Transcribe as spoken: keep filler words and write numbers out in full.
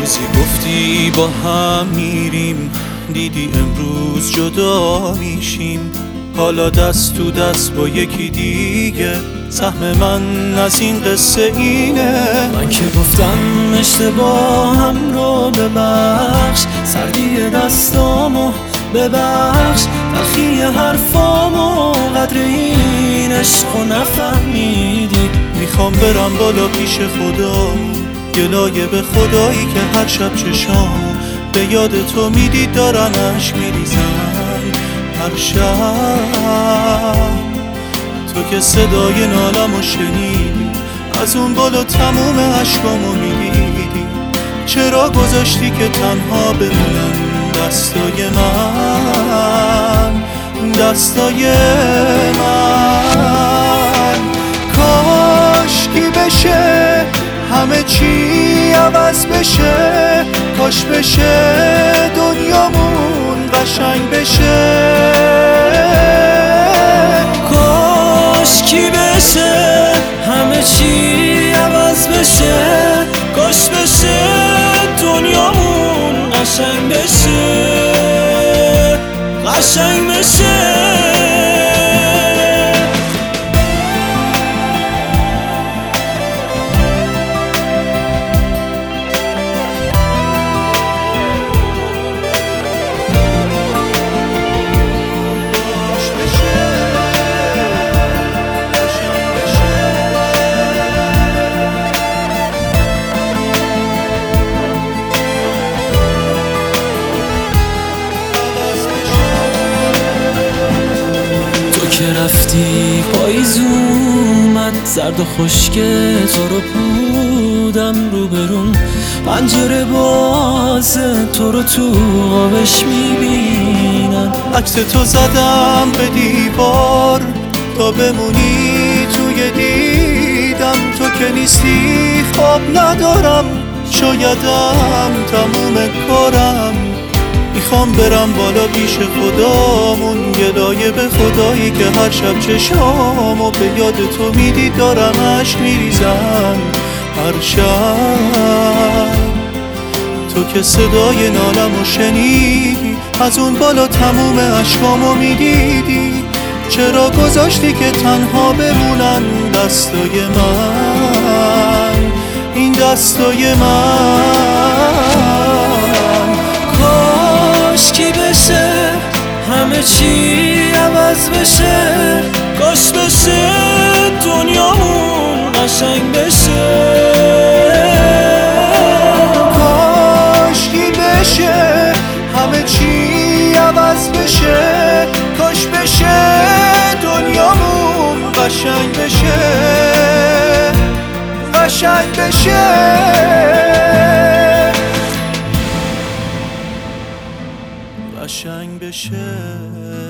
روزی گفتی با هم میریم، دیدی امروز جدا میشیم. حالا دست تو دست با یکی دیگه، سهم من از این قصه اینه. من که گفتم اشتباهم رو ببخش، سردی دستامو ببخش، تلخی حرفامو، قدر این عشقو نفهمیدی. میخوام برم بالا پیش خدا، گلایه به خدایی که هر شب چشام به یاد تو میدید دارن عشق میریزن هر شب. تو که صدای نالمو شنیدی، از اون بالا تموم عشقامو میدیدی. چرا گذاشتی که تنها بمونن دستای من، دستای من؟ کاش کی بشه همه چی عوض بشه، کاش بشه دنیامون قشنگ بشه. کاش کی بشه همه چی عوض بشه، کاش بشه دنیامون قشنگ بشه، قشنگ بشه. که رفتی پاییز اومد، زرد و خشکه تو رو بودم روبرون، پنجره بازه تو رو تو آبش میبینم. عکس تو زدم به دیوار تا بمونی توی دیدم. تو که نیستی خواب ندارم، شایدم تموم کارم. میخوام برم بالا پیش خدامون، گلایه به خدایی که هر شب چشامو به یاد تو میدید دارن عشق میریزن هر شب. تو که صدای نالمو شنیدی، از اون بالا تموم عشقامو میدیدی. چرا گذاشتی که تنها بمونن دستای من، این دستای من؟ کاش کی بشه همه چی عوض بشه، کاش بشه دنیامون قشنگ بشه. کاش کی بشه همه چی عوض بشه، کاش بشه دنیامون قشنگ بشه، قشنگ بشه، قشنگ بشه.